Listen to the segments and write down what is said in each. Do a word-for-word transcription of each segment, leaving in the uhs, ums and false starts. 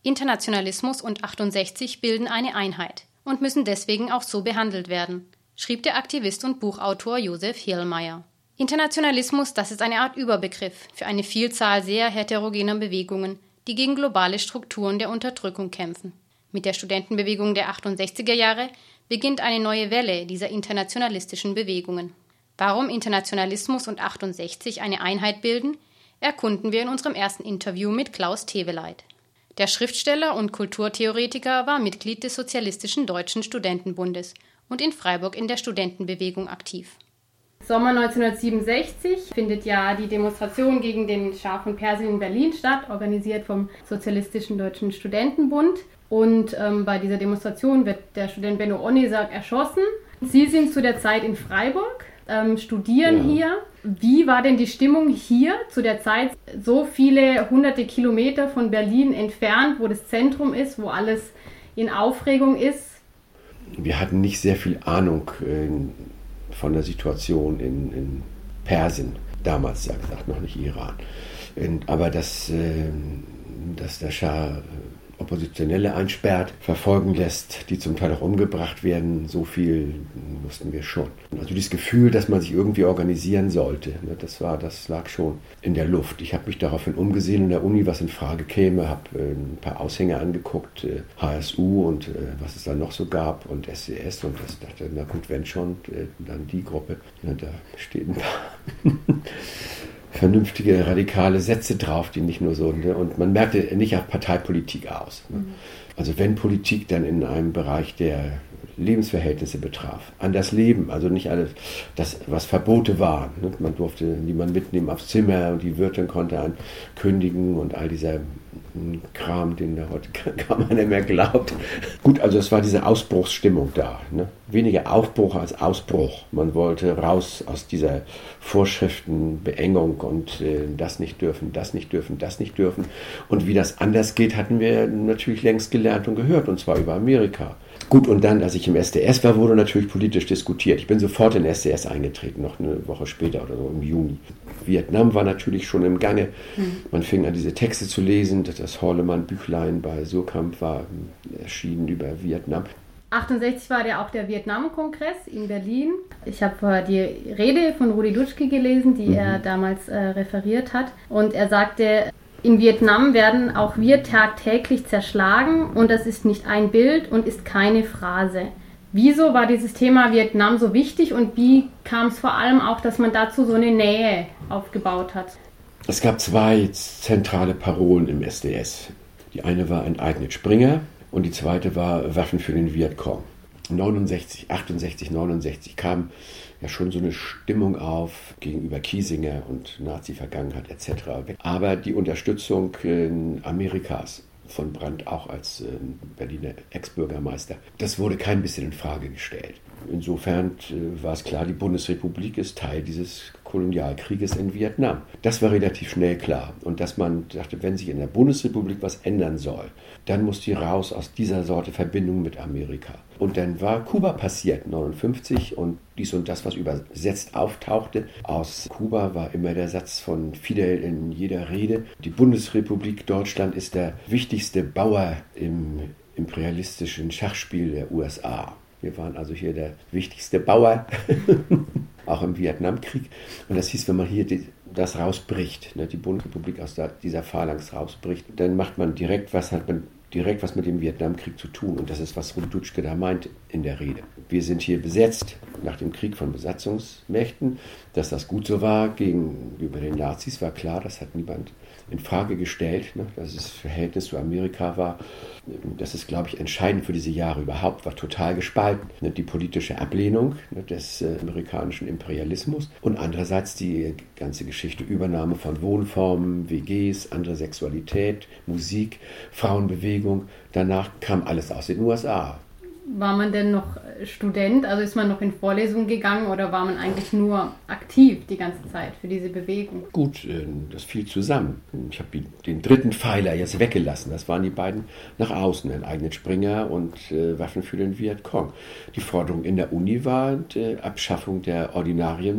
Internationalismus und achtundsechzig bilden eine Einheit und müssen deswegen auch so behandelt werden, schrieb der Aktivist und Buchautor Josef Hielmeier. Internationalismus, das ist eine Art Überbegriff für eine Vielzahl sehr heterogener Bewegungen, die gegen globale Strukturen der Unterdrückung kämpfen. Mit der Studentenbewegung der achtundsechziger Jahre beginnt eine neue Welle dieser internationalistischen Bewegungen. Warum Internationalismus und achtundsechzig eine Einheit bilden, erkunden wir in unserem ersten Interview mit Klaus Teweleit. Der Schriftsteller und Kulturtheoretiker war Mitglied des Sozialistischen Deutschen Studentenbundes und in Freiburg in der Studentenbewegung aktiv. Sommer neunzehnhundertsiebenundsechzig findet ja die Demonstration gegen den Schah von Persien in Berlin statt, organisiert vom Sozialistischen Deutschen Studentenbund. Und ähm, bei dieser Demonstration wird der Student Benno Onnesak erschossen. Sie sind zu der Zeit in Freiburg, ähm, studieren ja. hier. Wie war denn die Stimmung hier zu der Zeit, so viele hunderte Kilometer von Berlin entfernt, wo das Zentrum ist, wo alles in Aufregung ist? Wir hatten nicht sehr viel Ahnung äh, von der Situation in, in Persien, damals ja gesagt, noch nicht Iran. Und, aber dass, äh, dass der Schah Oppositionelle einsperrt, verfolgen lässt, die zum Teil auch umgebracht werden, so viel wussten wir schon. Also dieses Gefühl, dass man sich irgendwie organisieren sollte, ne, das war, das lag schon in der Luft. Ich habe mich daraufhin umgesehen in der Uni, was in Frage käme, habe äh, ein paar Aushänge angeguckt, äh, H S U und äh, was es da noch so gab und S C S und das dachte, na gut, wenn schon, äh, dann die Gruppe. Ja, da steht ein paar vernünftige, radikale Sätze drauf, die nicht nur so, ne? Und man merkte nicht auf Parteipolitik aus. Ne? Mhm. Also wenn Politik, dann in einem Bereich, der Lebensverhältnisse betraf, an das Leben, also nicht alles, das, was Verbote waren. Ne? Man durfte niemanden mitnehmen aufs Zimmer und die Wirtin konnte einen kündigen und all dieser Kram, den da heute kaum einer mehr glaubt. Gut, also es war diese Ausbruchsstimmung da. Ne? Weniger Aufbruch als Ausbruch. Man wollte raus aus dieser Vorschriftenbeengung und äh, das nicht dürfen, das nicht dürfen, das nicht dürfen. Und wie das anders geht, hatten wir natürlich längst gelernt und gehört, und zwar über Amerika. Gut, und dann, als ich im S D S war, wurde natürlich politisch diskutiert. Ich bin sofort in den S D S eingetreten, noch eine Woche später oder so, im Juni. Vietnam war natürlich schon im Gange. Mhm. Man fing an, diese Texte zu lesen. Das Horlemann-Büchlein bei Surkamp war erschienen über Vietnam. achtundsechzig war ja auch der Vietnam-Kongress in Berlin. Ich habe die Rede von Rudi Dutschke gelesen, die mhm. er damals äh, referiert hat. Und er sagte, in Vietnam werden auch wir tagtäglich zerschlagen und das ist nicht ein Bild und ist keine Phrase. Wieso war dieses Thema Vietnam so wichtig und wie kam es vor allem auch, dass man dazu so eine Nähe aufgebaut hat? Es gab zwei zentrale Parolen im S D S. Die eine war Enteignet Springer und die zweite war Waffen für den Vietcong. neunundsechzig, achtundsechzig, neunundsechzig kam ja schon so eine Stimmung auf gegenüber Kiesinger und Nazi-Vergangenheit et cetera. Aber die Unterstützung äh, Amerikas von Brandt auch als äh, Berliner Ex-Bürgermeister, das wurde kein bisschen in Frage gestellt. Insofern äh, war es klar, die Bundesrepublik ist Teil dieses Kolonialkrieges in Vietnam. Das war relativ schnell klar. Und dass man dachte, wenn sich in der Bundesrepublik was ändern soll, dann muss die raus aus dieser Sorte Verbindung mit Amerika. Und dann war Kuba passiert, neunundfünfzig, und dies und das, was übersetzt auftauchte. Aus Kuba war immer der Satz von Fidel in jeder Rede: Die Bundesrepublik Deutschland ist der wichtigste Bauer im imperialistischen Schachspiel der U S A. Wir waren also hier der wichtigste Bauer, auch im Vietnamkrieg. Und das hieß, wenn man hier die, das rausbricht, ne, die Bundesrepublik aus der, dieser Phalanx rausbricht, dann macht man direkt was, hat man direkt was mit dem Vietnamkrieg zu tun. Und das ist, was Rudi Dutschke da meint in der Rede. Wir sind hier besetzt nach dem Krieg von Besatzungsmächten. Dass das gut so war gegenüber den Nazis, war klar, das hat niemand in Frage gestellt, ne, dass das Verhältnis zu Amerika war. Das ist, glaube ich, entscheidend für diese Jahre überhaupt, war total gespalten. Ne, die politische Ablehnung, ne, des äh, amerikanischen Imperialismus und andererseits die ganze Geschichte Übernahme von Wohnformen, W Gs, andere Sexualität, Musik, Frauenbewegung. Danach kam alles aus den U S A. War man denn noch Student, also ist man noch in Vorlesungen gegangen oder war man eigentlich nur aktiv die ganze Zeit für diese Bewegung? Gut, das fiel zusammen. Ich habe den dritten Pfeiler jetzt weggelassen. Das waren die beiden nach außen, Enteignet Springer und äh, Waffen für den Vietcong. Die Forderung in der Uni war die Abschaffung der Ordinarienmacht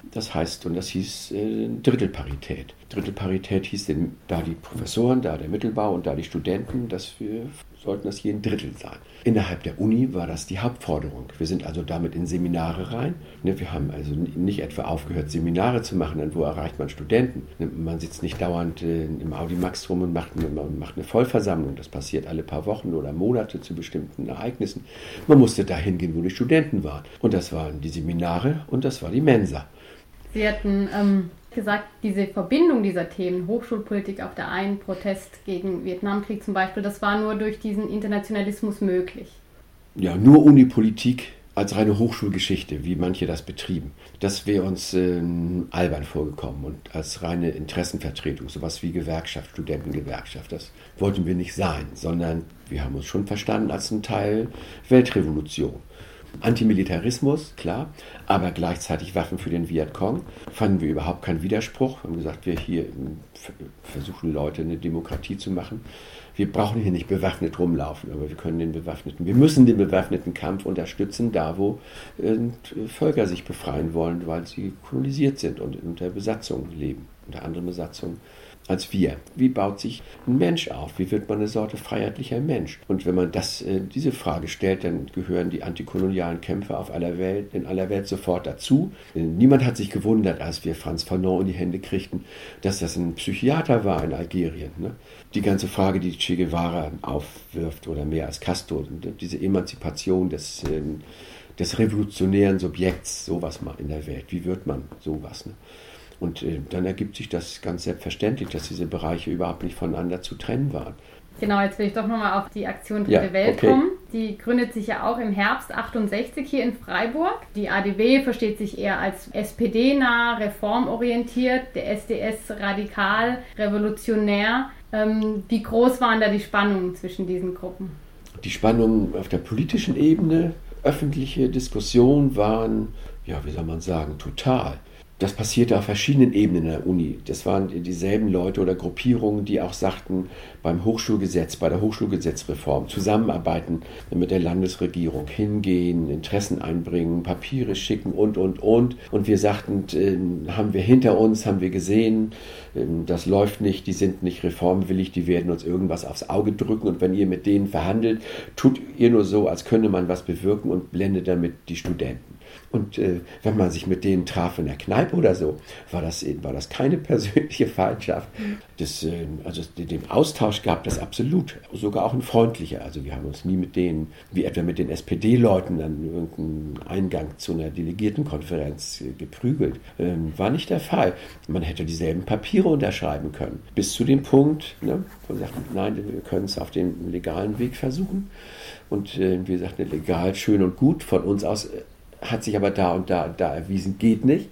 Das heißt, und das hieß äh, Drittelparität. Drittelparität hieß denn, da die Professoren, da der Mittelbau und da die Studenten, dass wir sollten das jeden Drittel sein. Innerhalb der Uni war das die Hauptforderung. Wir sind also damit in Seminare rein. Wir haben also nicht etwa aufgehört, Seminare zu machen, dann wo erreicht man Studenten. Man sitzt nicht dauernd im Audimax rum und macht eine Vollversammlung. Das passiert alle paar Wochen oder Monate zu bestimmten Ereignissen. Man musste dahin gehen, wo die Studenten waren. Und das waren die Seminare und das war die Mensa. Sie hatten ähm, gesagt, diese Verbindung dieser Themen, Hochschulpolitik auf der einen, Protest gegen Vietnamkrieg zum Beispiel, das war nur durch diesen Internationalismus möglich. Ja, nur Unipolitik als reine Hochschulgeschichte, wie manche das betrieben. Das wäre uns äh, albern vorgekommen und als reine Interessenvertretung, sowas wie Gewerkschaft, Studentengewerkschaft, das wollten wir nicht sein, sondern wir haben uns schon verstanden als ein Teil Weltrevolution. Antimilitarismus, klar, aber gleichzeitig Waffen für den Vietcong, fanden wir überhaupt keinen Widerspruch. Wir haben gesagt, wir hier versuchen Leute eine Demokratie zu machen. Wir brauchen hier nicht bewaffnet rumlaufen, aber wir können den bewaffneten, wir müssen den bewaffneten Kampf unterstützen, da wo äh, Völker sich befreien wollen, weil sie kolonisiert sind und unter Besatzung leben, unter anderen Besatzungen als wir. Wie baut sich ein Mensch auf? Wie wird man eine Sorte freiheitlicher Mensch? Und wenn man das, äh, diese Frage stellt, dann gehören die antikolonialen Kämpfer auf aller Welt, in aller Welt sofort dazu. Äh, niemand hat sich gewundert, als wir Franz Fanon in die Hände kriegten, dass das ein Psychiater war in Algerien. Ne? Die ganze Frage, die Che Guevara aufwirft, oder mehr als Castro, diese Emanzipation des, äh, des revolutionären Subjekts, sowas mal in der Welt. Wie wird man sowas? Ne? Und äh, dann ergibt sich das ganz selbstverständlich, dass diese Bereiche überhaupt nicht voneinander zu trennen waren. Genau, jetzt will ich doch nochmal auf die Aktion Dritte ja, Welt okay. kommen. Die gründet sich ja auch im Herbst achtundsechzig hier in Freiburg. Die A D W versteht sich eher als S P D-nah, reformorientiert, der S D S radikal, revolutionär. Ähm, wie groß waren da die Spannungen zwischen diesen Gruppen? Die Spannungen auf der politischen Ebene, öffentliche Diskussion waren, ja, wie soll man sagen, total. Das passierte auf verschiedenen Ebenen in der Uni. Das waren dieselben Leute oder Gruppierungen, die auch sagten, beim Hochschulgesetz, bei der Hochschulgesetzreform zusammenarbeiten mit der Landesregierung, hingehen, Interessen einbringen, Papiere schicken und, und, und. Und wir sagten, äh, haben wir hinter uns, haben wir gesehen, äh, das läuft nicht, die sind nicht reformwillig, die werden uns irgendwas aufs Auge drücken. Und wenn ihr mit denen verhandelt, tut ihr nur so, als könne man was bewirken und blendet damit die Studenten. Und äh, wenn man sich mit denen traf in der Kneipe oder so, war das, war das keine persönliche Feindschaft. Das, äh, also den Austausch gab das absolut, sogar auch ein freundlicher. Also wir haben uns nie mit denen, wie etwa mit den S P D-Leuten, an irgendeinen Eingang zu einer Delegiertenkonferenz äh, geprügelt. Ähm, war nicht der Fall. Man hätte dieselben Papiere unterschreiben können. Bis zu dem Punkt, ne, wo wir sagten, nein, wir können es auf dem legalen Weg versuchen. Und äh, wir sagten, legal, schön und gut, von uns aus äh, hat sich aber da und da, da erwiesen, geht nicht.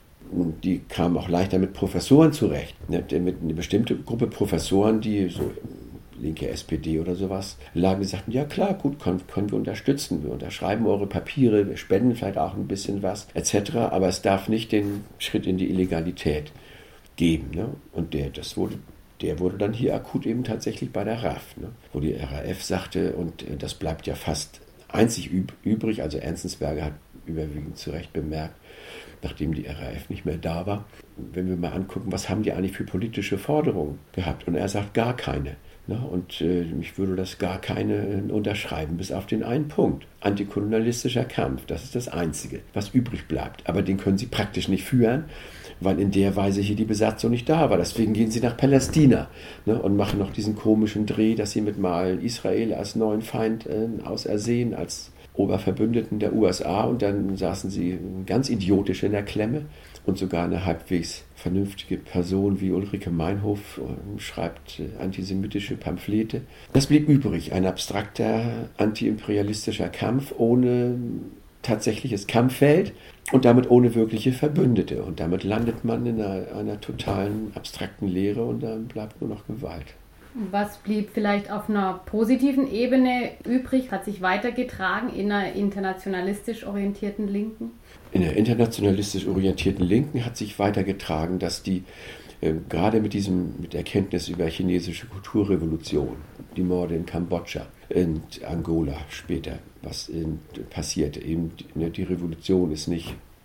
Und die kamen auch leichter mit Professoren zurecht. Mit einer bestimmten Gruppe Professoren, die so linke S P D oder sowas lagen, die sagten, ja klar, gut, können, können wir unterstützen. Wir unterschreiben eure Papiere, wir spenden vielleicht auch ein bisschen was, et cetera. Aber es darf nicht den Schritt in die Illegalität geben. Ne? Und der, das wurde, der wurde dann hier akut eben tatsächlich bei der R A F, ne? Wo die R A F sagte, und das bleibt ja fast einzig üb- übrig, also Enzensberger hat überwiegend zu Recht bemerkt, nachdem die R A F nicht mehr da war, wenn wir mal angucken, was haben die eigentlich für politische Forderungen gehabt? Und er sagt, gar keine. Ne? Und äh, ich würde das gar keine unterschreiben, bis auf den einen Punkt. Antikolonialistischer Kampf, das ist das Einzige, was übrig bleibt. Aber den können sie praktisch nicht führen, weil in der Weise hier die Besatzung nicht da war. Deswegen gehen sie nach Palästina, ne, und machen noch diesen komischen Dreh, dass sie mit mal Israel als neuen Feind äh, ausersehen, als Oberverbündeten der U S A, und dann saßen sie ganz idiotisch in der Klemme, und sogar eine halbwegs vernünftige Person wie Ulrike Meinhof äh, schreibt äh, antisemitische Pamphlete. Das blieb übrig, ein abstrakter antiimperialistischer Kampf ohne tatsächliches Kampffeld und damit ohne wirkliche Verbündete. Und damit landet man in einer, einer totalen abstrakten Leere, und dann bleibt nur noch Gewalt. Was blieb vielleicht auf einer positiven Ebene übrig, hat sich weitergetragen in einer internationalistisch orientierten Linken? In der internationalistisch orientierten Linken hat sich weitergetragen, dass die äh, gerade mit diesem mit der Erkenntnis über chinesische Kulturrevolution, die Morde in Kambodscha, in Angola später, was in, passierte, eben ne, die Revolution ist nicht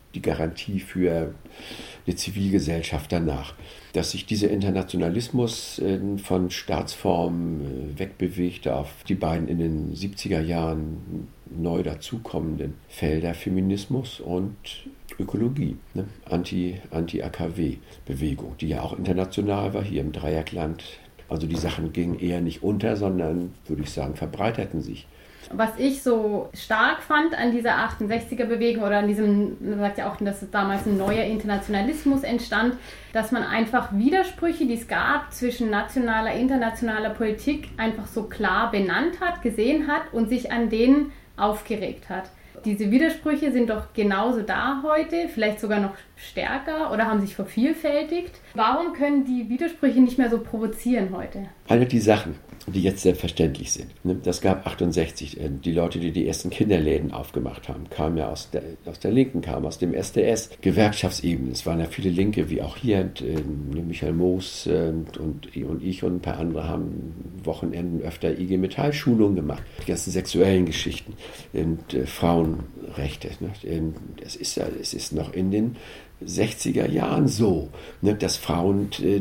die Garantie für eine Zivilgesellschaft danach. Dass sich dieser Internationalismus von Staatsformen wegbewegte auf die beiden in den siebziger Jahren neu dazukommenden Felder Feminismus und Ökologie, ne? Anti, Anti-A K W-Bewegung, die ja auch international war, hier im Dreieckland. Also die Sachen gingen eher nicht unter, sondern, würde ich sagen, verbreiterten sich. Was ich so stark fand an dieser achtundsechziger-Bewegung oder an diesem, man sagt ja auch, dass damals ein neuer Internationalismus entstand, dass man einfach Widersprüche, die es gab zwischen nationaler, internationaler Politik, einfach so klar benannt hat, gesehen hat und sich an denen aufgeregt hat. Diese Widersprüche sind doch genauso da heute, vielleicht sogar noch stärker oder haben sich vervielfältigt. Warum können die Widersprüche nicht mehr so provozieren heute? Alle die Sachen, die jetzt selbstverständlich sind. Das gab achtundsechzig, die Leute, die die ersten Kinderläden aufgemacht haben, kamen ja aus der, aus der Linken, kamen aus dem S D S, Gewerkschaftsebene. Es waren ja viele Linke, wie auch hier, Michael Moos und, und, und ich und ein paar andere haben Wochenenden öfter I G Metall-Schulungen gemacht. Die ganzen sexuellen Geschichten und äh, Frauenrechte. Ne? Es ist ja, es ist noch in den sechziger Jahren so, ne, dass Frauen, äh,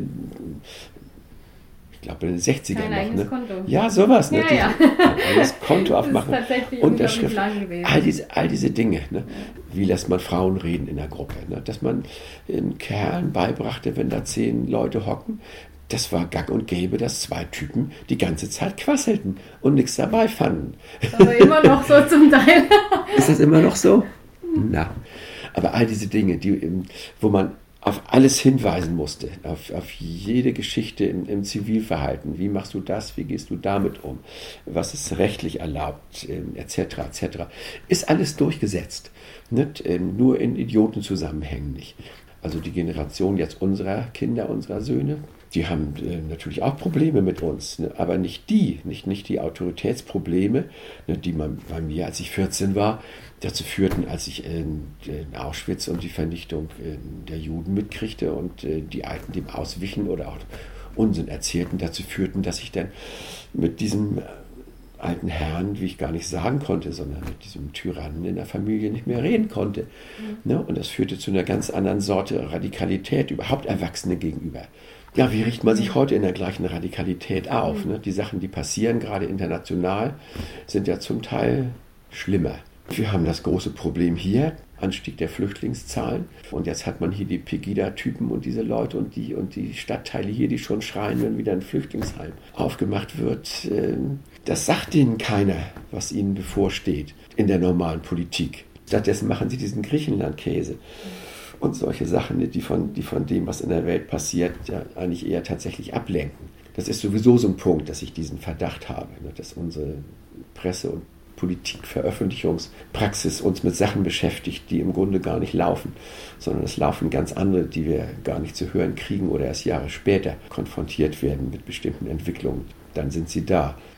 ich glaube in den sechzigern noch, ne? Konto. Ja, sowas, ne? Ja, ja. Das Konto aufmachen, das ist tatsächlich Unterschrift, lang gewesen. all diese, all diese Dinge, ne? Wie lässt man Frauen reden in der Gruppe, ne? Dass man den Kerlen beibrachte, wenn da zehn Leute hocken, das war gang und gäbe, dass zwei Typen die ganze Zeit quasselten und nichts dabei fanden. Aber immer noch so zum Teil. Ist das immer noch so? Na. Aber all diese Dinge, die, wo man auf alles hinweisen musste, auf, auf jede Geschichte im, im Zivilverhalten. Wie machst du das? Wie gehst du damit um? Was ist rechtlich erlaubt? et cetera et cetera. Ist alles durchgesetzt. Nicht? Nur in Idiotenzusammenhängen nicht. Also die Generation jetzt unserer Kinder, unserer Söhne, die haben äh, natürlich auch Probleme mit uns, ne? Aber nicht die, nicht, nicht die Autoritätsprobleme, ne, die man bei mir, als ich vierzehn war, dazu führten, als ich äh, in Auschwitz und die Vernichtung äh, der Juden mitkriegte und äh, die Alten dem auswichen oder auch Unsinn erzählten, dazu führten, dass ich dann mit diesem alten Herrn, wie ich gar nicht sagen konnte, sondern mit diesem Tyrannen in der Familie nicht mehr reden konnte. Mhm. Ne? Und das führte zu einer ganz anderen Sorte Radikalität, überhaupt Erwachsenen gegenüber. Ja, wie richtet man sich heute in der gleichen Radikalität auf? Ne? Die Sachen, die passieren, gerade international, sind ja zum Teil schlimmer. Wir haben das große Problem hier, Anstieg der Flüchtlingszahlen. Und jetzt hat man hier die Pegida-Typen und diese Leute und die, und die Stadtteile hier, die schon schreien, wenn wieder ein Flüchtlingsheim aufgemacht wird. Das sagt denen keiner, was ihnen bevorsteht in der normalen Politik. Stattdessen machen sie diesen Griechenland-Käse. Und solche Sachen, die von, die von dem, was in der Welt passiert, ja eigentlich eher tatsächlich ablenken. Das ist sowieso so ein Punkt, dass ich diesen Verdacht habe, ne, dass unsere Presse- und Politikveröffentlichungspraxis uns mit Sachen beschäftigt, die im Grunde gar nicht laufen, sondern es laufen ganz andere, die wir gar nicht zu hören kriegen oder erst Jahre später konfrontiert werden mit bestimmten Entwicklungen. Dann sind sie da.